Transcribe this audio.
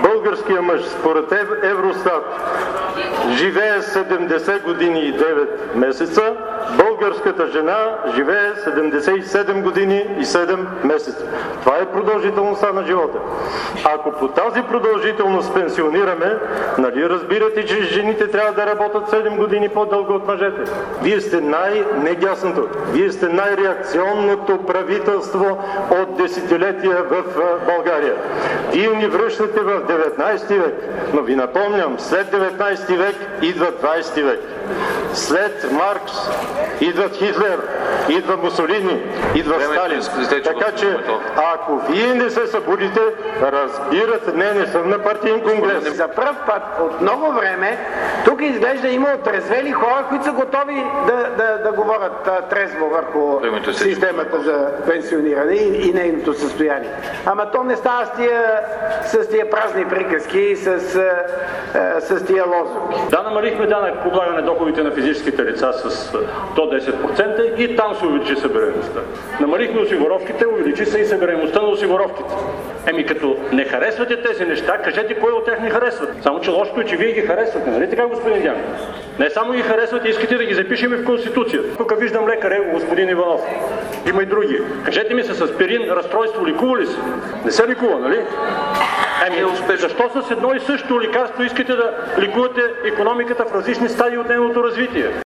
българския мъж според Евростат живее 70 години и 9 месеца, българската жена живее 77 години и 7 месеца. Това е продължителността на живота. Ако по тази продължителност пенсионираме, нали разбирате, че жените трябва да работят 7 години по-дълго от мъжете? Вие сте вие сте най-реакционното правителство от десетилетия в България. Вие ни връщате в 19 век, но ви напомням, след 19 век идва 20 век. След Маркс идват Хитлер, идва Мусолини, идва Сталин. Така че, ако вие не се събудите, разбирате, не съм на партиен конгрес. За пръв път от много време тук изглежда има отрезвели хора, които са готови да говорят трезво върху системата за пенсиониране и нейното състояние. Ама то не става с тия празни приказки и с тия лозунги. Да, намалихме данък облагане доходите на физическите лица с до 10% и там се увеличи събираемостта. Намалихме осигуровките, увеличи се и събираемостта на осигуровките. Като не харесвате тези неща, кажете кой от тях не харесват. Само че лошото е, че вие ги харесвате, нали така, господин Дянков? Не само ги харесвате, искате да ги запишем в Конституцията. Тук виждам лекар, господин Иванов. Има и други. Кажете ми, с аспирин разстройство ликува ли се? Не се ликува, нали? Защо с едно и също лекарство искате да ликувате икономиката в различни стадии от нейното развитие?